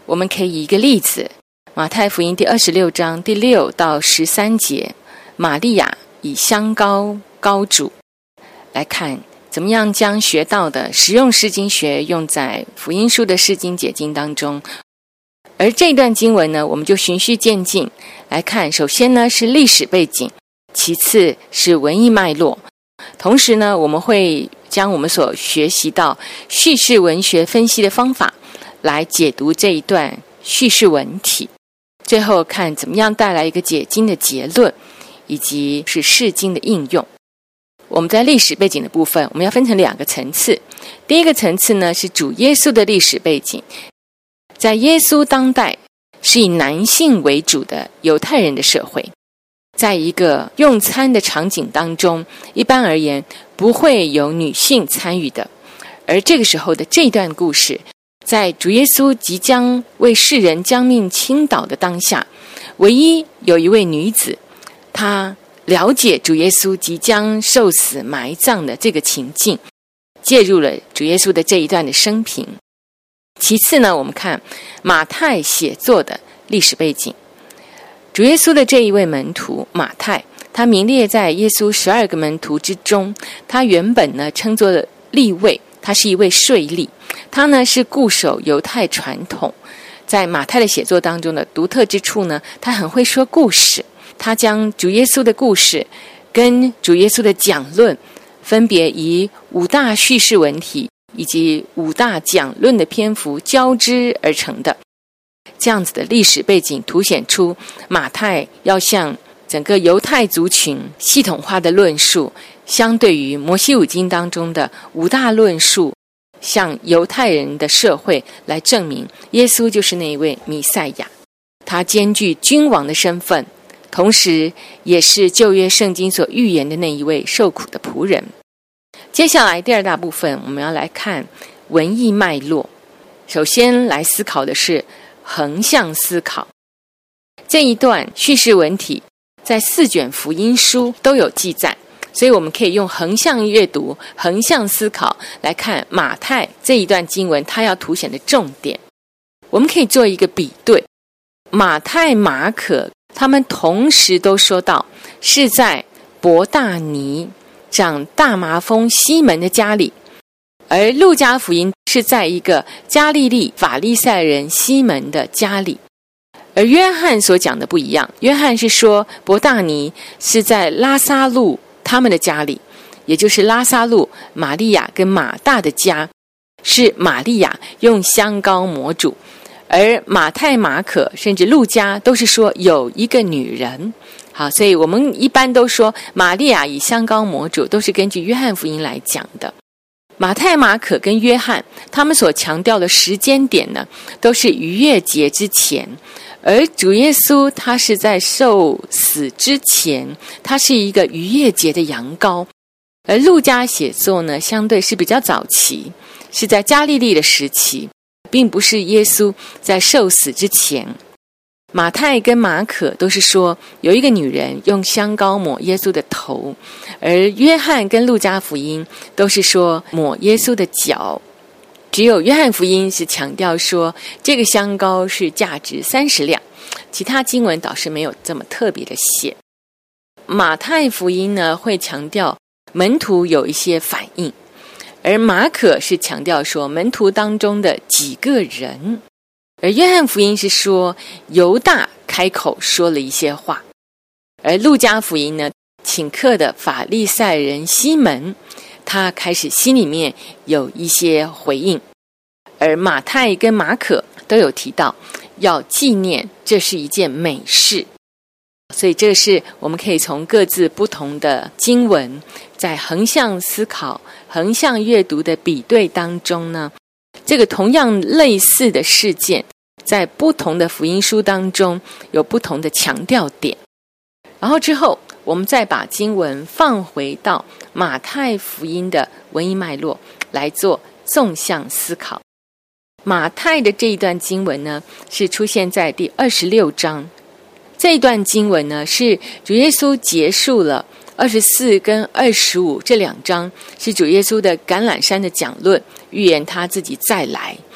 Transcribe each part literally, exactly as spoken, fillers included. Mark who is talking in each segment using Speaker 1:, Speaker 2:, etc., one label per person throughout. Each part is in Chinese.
Speaker 1: 我们可以以一个例子，马太福音第二十六章第六到十三节，玛利亚以香膏膏主，来看怎么样将学到的实用释经学用在福音书的释经解经当中。而这段经文呢，我们就循序渐进来看，首先呢是历史背景，其次是文艺脉络，同时呢我们会将我们所学习到叙事文学分析的方法来解读这一段叙事文体，最后看怎么样带来一个解经的结论，以及是释经的应用。我们在历史背景的部分，我们要分成两个层次。第一个层次呢是主耶稣的历史背景，在耶稣当代是以男性为主的犹太人的社会，在一个用餐的场景当中，一般而言不会有女性参与的。而这个时候的这段故事，在主耶稣即将为世人将命倾倒的当下，唯一有一位女子，她了解主耶稣即将受死埋葬的这个情境，介入了主耶稣的这一段的生平。其次呢，我们看马太写作的历史背景。主耶稣的这一位门徒马太，他名列在耶稣十二个门徒之中，他原本呢称作利未，他是一位税吏，他呢是固守犹太传统。在马太的写作当中的独特之处呢，他很会说故事，他将主耶稣的故事跟主耶稣的讲论分别以五大叙事文体以及五大讲论的篇幅交织而成的。这样子的历史背景凸显出马太要向整个犹太族群系统化的论述，相对于摩西五经当中的五大论述，向犹太人的社会来证明耶稣就是那一位弥赛亚。他兼具君王的身份，同时也是旧约圣经所预言的那一位受苦的仆人。接下来第二大部分，我们要来看文艺脉络。首先来思考的是横向思考。这一段叙事文体在四卷福音书都有记载，所以我们可以用横向阅读、横向思考来看马太这一段经文它要凸显的重点。我们可以做一个比对，马太、马可他们同时都说到是在伯大尼长大麻风西门的家里，而路加福音是在一个加利利法利赛人西门的家里。而约翰所讲的不一样，约翰是说伯大尼是在拉撒路他们的家里，也就是拉撒路、玛利亚跟马大的家，是玛利亚用香膏抹主。而马太、马可甚至路加都是说有一个女人。好，所以我们一般都说玛利亚以香膏抹主，都是根据约翰福音来讲的。马太、马可跟约翰他们所强调的时间点呢，都是逾越节之前，而主耶稣他是在受死之前，他是一个逾越节的羊羔。而路加写作呢，相对是比较早期，是在加利利的时期，并不是耶稣在受死之前。马太跟马可都是说有一个女人用香膏抹耶稣的头，而约翰跟路加福音都是说抹耶稣的脚。只有约翰福音是强调说这个香膏是价值三十两，其他经文倒是没有这么特别的写。马太福音呢会强调门徒有一些反应，而马可是强调说门徒当中的几个人，而约翰福音是说犹大开口说了一些话，而路加福音呢，请客的法利赛人西门，他开始心里面有一些回应。而马太跟马可都有提到要纪念这是一件美事。所以这是我们可以从各自不同的经文，在横向思考、横向阅读的比对当中呢，这个同样类似的事件在不同的福音书当中有不同的强调点。然后之后我们再把经文放回到马太福音的文艺脉络来做纵向思考。马太的这一段经文呢，是出现在第二十六章。这一段经文呢，是主耶稣结束了二十四跟二十五这两章，是主耶稣的橄榄山的讲论，预言他自己再来。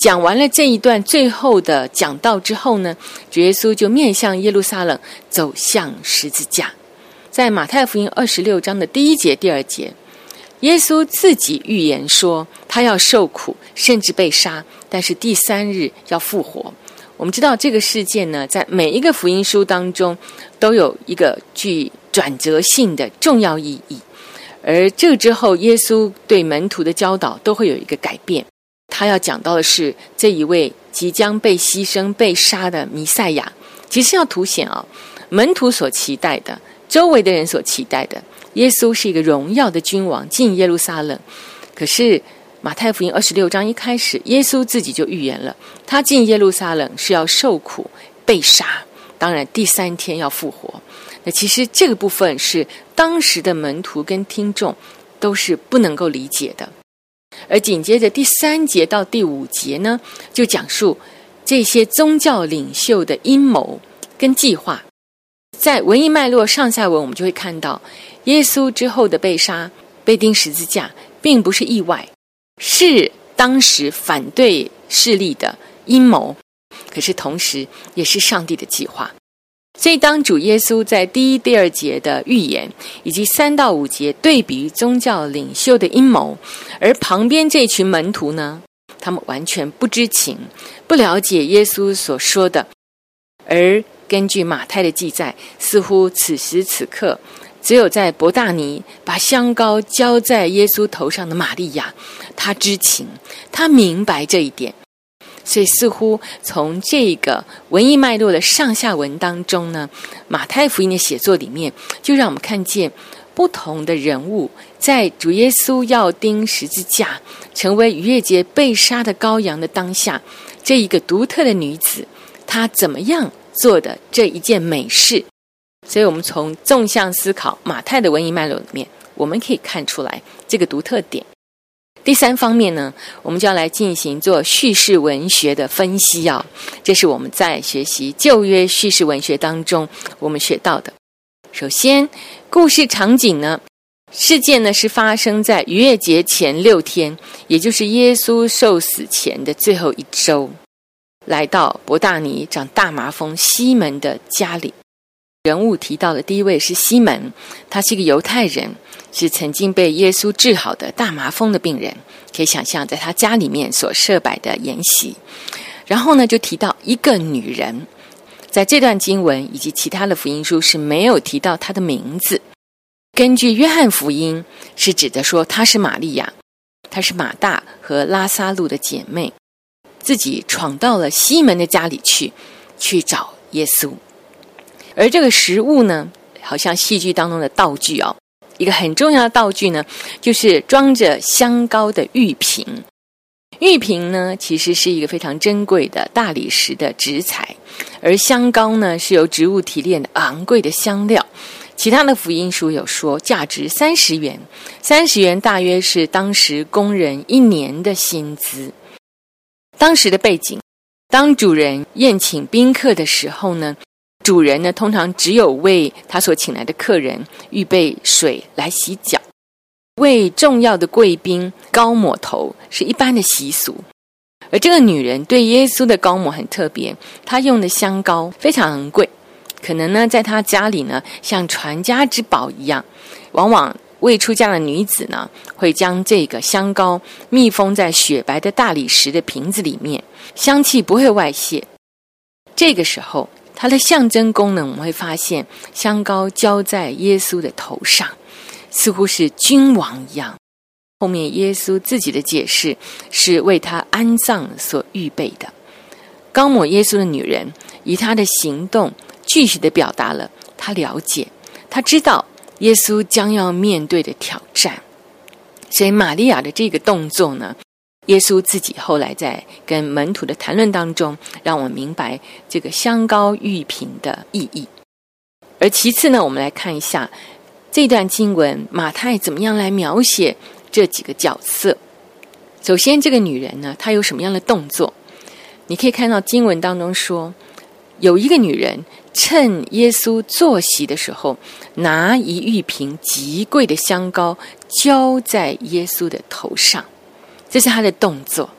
Speaker 1: 讲完了这一段最后的讲道之后呢，主耶稣就面向耶路撒冷，走向十字架。在马太福音二十六章的第一节、第二节，耶稣自己预言说，他要受苦，甚至被杀，但是第三日要复活。我们知道这个事件呢，在每一个福音书当中都有一个具转折性的重要意义，而这之后耶稣对门徒的教导都会有一个改变。他要讲到的是这一位即将被牺牲被杀的弥赛亚，其实要凸显啊、哦，门徒所期待的，周围的人所期待的，耶稣是一个荣耀的君王进耶路撒冷。可是马太福音二十六章一开始，耶稣自己就预言了，他进耶路撒冷是要受苦被杀，当然第三天要复活。那其实这个部分是当时的门徒跟听众都是不能够理解的。而紧接着第三节到第五节呢，就讲述这些宗教领袖的阴谋跟计划。在文艺脉络上下文，我们就会看到耶稣之后的被杀、被钉十字架并不是意外，是当时反对势力的阴谋，可是同时也是上帝的计划。所以当主耶稣在第一、第二节的预言，以及三到五节对比宗教领袖的阴谋，而旁边这群门徒呢，他们完全不知情，不了解耶稣所说的。而根据马太的记载，似乎此时此刻只有在伯大尼把香膏浇在耶稣头上的玛利亚，她知情，她明白这一点。所以似乎从这个文艺脉络的上下文当中呢，马太福音的写作里面就让我们看见不同的人物在主耶稣要钉十字架成为逾越节被杀的羔羊的当下，这一个独特的女子她怎么样做的这一件美事。所以我们从纵向思考马太的文艺脉络里面，我们可以看出来这个独特点。第三方面呢，我们就要来进行做叙事文学的分析啊，这是我们在学习旧约叙事文学当中我们学到的。首先，故事场景呢，事件呢是发生在逾越节前六天，也就是耶稣受死前的最后一周，来到伯大尼长大麻风西门的家里。人物提到的第一位是西门，他是一个犹太人，是曾经被耶稣治好的大麻风的病人，可以想象在他家里面所设摆的筵席。然后呢，就提到一个女人，在这段经文以及其他的福音书是没有提到她的名字。根据约翰福音是指的说她是玛利亚，她是马大和拉撒路的姐妹，自己闯到了西门的家里去，去找耶稣。而这个食物呢，好像戏剧当中的道具哦，一个很重要的道具呢，就是装着香膏的玉瓶。玉瓶呢，其实是一个非常珍贵的大理石的植材，而香膏呢，是由植物提炼的昂贵的香料。其他的福音书有说价值三十元，三十元大约是当时工人一年的薪资。当时的背景，当主人宴请宾客的时候呢，主人呢，通常只有为他所请来的客人预备水来洗脚，为重要的贵宾膏抹头是一般的习俗。而这个女人对耶稣的膏抹很特别，她用的香膏非常昂贵，可能呢，在她家里呢，像传家之宝一样。往往未出嫁的女子呢，会将这个香膏密封在雪白的大理石的瓶子里面，香气不会外泄。这个时候它的象征功能，我们会发现香膏浇在耶稣的头上，似乎是君王一样。后面耶稣自己的解释是为他安葬所预备的。膏抹耶稣的女人以她的行动具体地表达了她了解，她知道耶稣将要面对的挑战。所以玛利亚的这个动作呢，耶稣自己后来在跟门徒的谈论当中，让我们明白这个香膏玉瓶的意义。而其次呢，我们来看一下这段经文，马太怎么样来描写这几个角色。首先，这个女人呢，她有什么样的动作？你可以看到经文当中说，有一个女人趁耶稣坐席的时候，拿一玉瓶极贵的香膏浇在耶稣的头上。这是他的动作，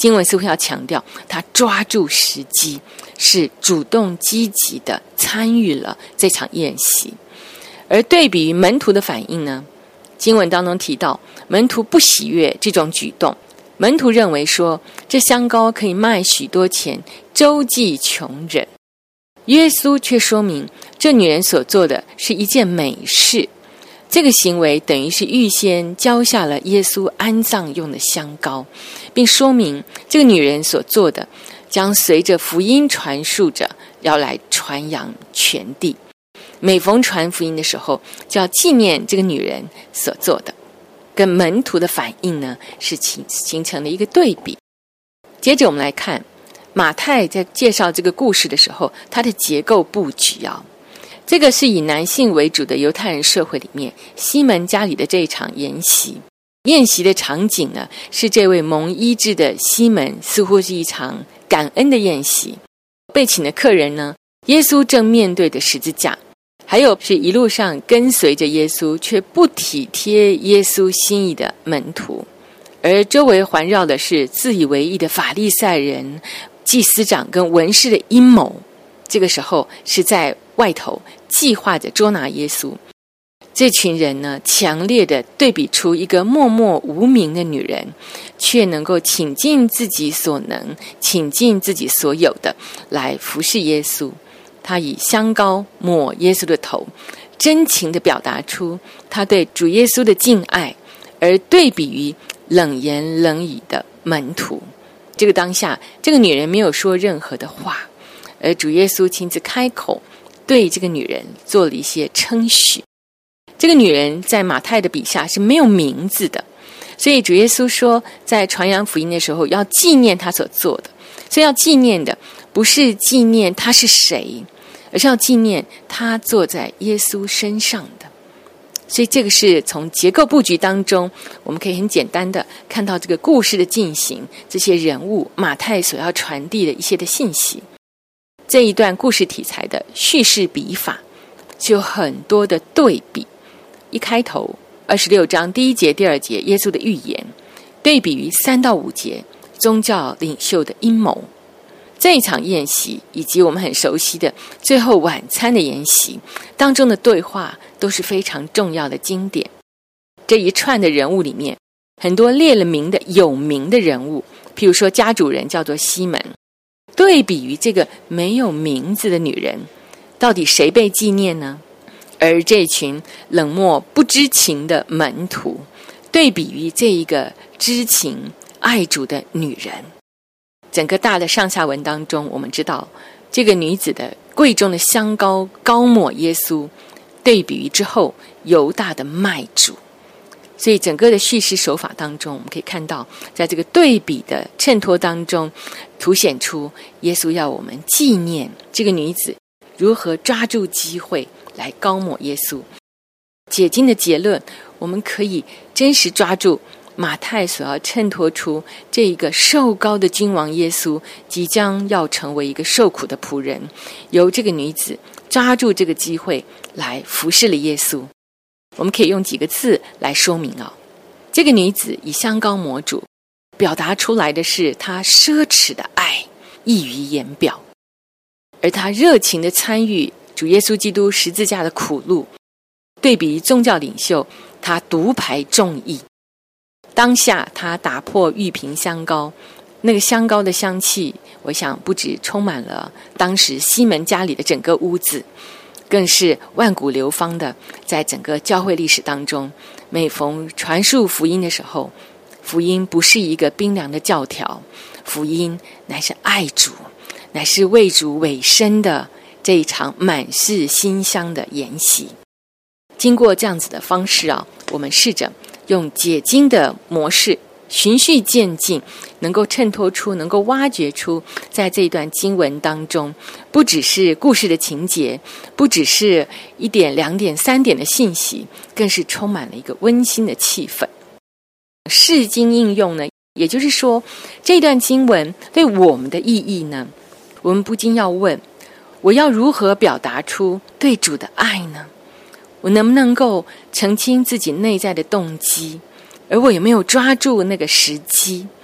Speaker 1: 经文似乎要强调他抓住时机，是主动积极的参与了这场宴席。而对比于门徒的反应呢，经文当中提到门徒不喜悦这种举动，门徒认为说这香膏可以卖许多钱，周济穷人。耶稣却说明这女人所做的是一件美事，这个行为等于是预先交下了耶稣安葬用的香膏，并说明这个女人所做的将随着福音传述着要来传扬全地。每逢传福音的时候，就要纪念这个女人所做的，跟门徒的反应呢是形成了一个对比。接着我们来看马太在介绍这个故事的时候，它的结构布局啊，这个是以男性为主的犹太人社会里面，西门家里的这一场宴席。宴席的场景呢，是这位蒙医治的西门，似乎是一场感恩的宴席。被请的客人呢，耶稣正面对的十字架，还有是一路上跟随着耶稣却不体贴耶稣心意的门徒，而周围环绕的是自以为意的法利赛人、祭司长跟文士的阴谋。这个时候是在外头计划着捉拿耶稣。这群人呢，强烈的对比出一个默默无名的女人，却能够倾尽自己所能，倾尽自己所有的来服侍耶稣。她以香膏抹耶稣的头，真情地表达出她对主耶稣的敬爱，而对比于冷言冷语的门徒。这个当下，这个女人没有说任何的话，而主耶稣亲自开口对这个女人做了一些称许。这个女人在马太的笔下是没有名字的，所以主耶稣说在传扬福音的时候要纪念她所做的。所以要纪念的不是纪念她是谁，而是要纪念她坐在耶稣身上的。所以这个是从结构布局当中，我们可以很简单的看到这个故事的进行，这些人物马太所要传递的一些的信息。这一段故事题材的叙事笔法就有很多的对比。一开头二十六章第一节第二节耶稣的预言，对比于三到五节宗教领袖的阴谋。这一场宴席以及我们很熟悉的最后晚餐的宴席当中的对话都是非常重要的经典。这一串的人物里面，很多列了名的有名的人物，譬如说家主人叫做西门，对比于这个没有名字的女人，到底谁被纪念呢？而这群冷漠不知情的门徒，对比于这一个知情爱主的女人。整个大的上下文当中，我们知道这个女子的贵重的香膏膏抹耶稣，对比于之后犹大的卖主。所以整个的叙事手法当中，我们可以看到在这个对比的衬托当中，凸显出耶稣要我们纪念这个女子如何抓住机会来膏抹耶稣。解经的结论，我们可以真实抓住马太所要衬托出这一个受膏的君王耶稣即将要成为一个受苦的仆人，由这个女子抓住这个机会来服侍了耶稣。我们可以用几个字来说明啊、哦，这个女子以香膏抹主，表达出来的是她奢侈的爱溢于言表，而她热情的参与主耶稣基督十字架的苦路，对比宗教领袖，他独排众议。当下他打破玉瓶香膏，那个香膏的香气，我想不止充满了当时西门家里的整个屋子，更是万古流芳的。在整个教会历史当中，每逢传述福音的时候，福音不是一个冰凉的教条，福音乃是爱主，乃是为主委身的这一场满是馨香的筵席。经过这样子的方式啊，我们试着用解经的模式，循序渐进，能够衬托出，能够挖掘出在这一段经文当中，不只是故事的情节，不只是一点两点三点的信息，更是充满了一个温馨的气氛。释经应用呢，也就是说这段经文对我们的意义呢，我们不禁要问，我要如何表达出对主的爱呢？我能不能够澄清自己内在的动机？而我有没有抓住那个时机？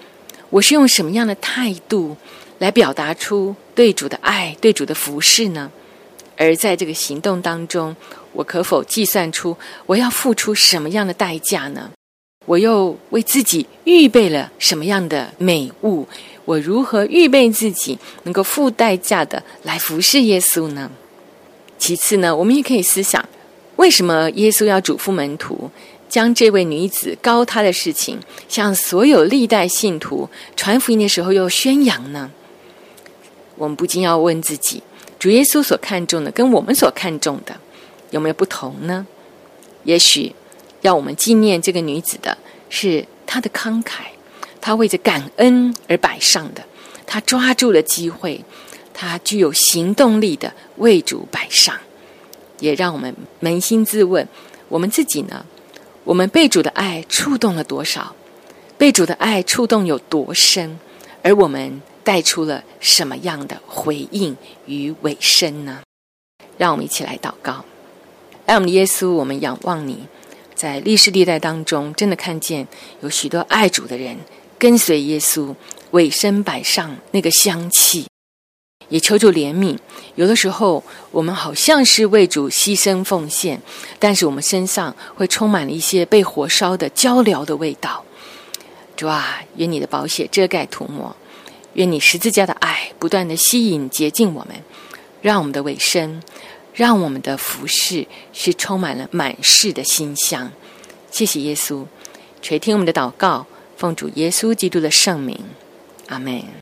Speaker 1: 我是用什么样的态度来表达出对主的爱、对主的服侍呢？而在这个行动当中，我可否计算出我要付出什么样的代价呢？我又为自己预备了什么样的美物？我如何预备自己能够付代价的来服侍耶稣呢？其次呢，我们也可以思想，为什么耶稣要嘱咐门徒将这位女子膏他的事情向所有历代信徒传福音的时候又宣扬呢？我们不禁要问自己，主耶稣所看重的跟我们所看重的有没有不同呢？也许要我们纪念这个女子的是她的慷慨，她为着感恩而摆上的，她抓住了机会，她具有行动力的为主摆上。也让我们扪心自问，我们自己呢？我们被主的爱触动了多少？被主的爱触动有多深？而我们带出了什么样的回应与委身呢？让我们一起来祷告。爱我们的耶稣，我们仰望你，在历世历代当中，真的看见有许多爱主的人跟随耶稣，委身摆上那个香气。也求主怜悯，有的时候我们好像是为主牺牲奉献，但是我们身上会充满了一些被火烧的焦燎的味道。主啊，愿你的宝血遮盖涂抹，愿你十字架的爱不断的吸引洁净我们，让我们的委身，让我们的服事是充满了满室的馨香。谢谢耶稣，垂听我们的祷告，奉主耶稣基督的圣名，阿们。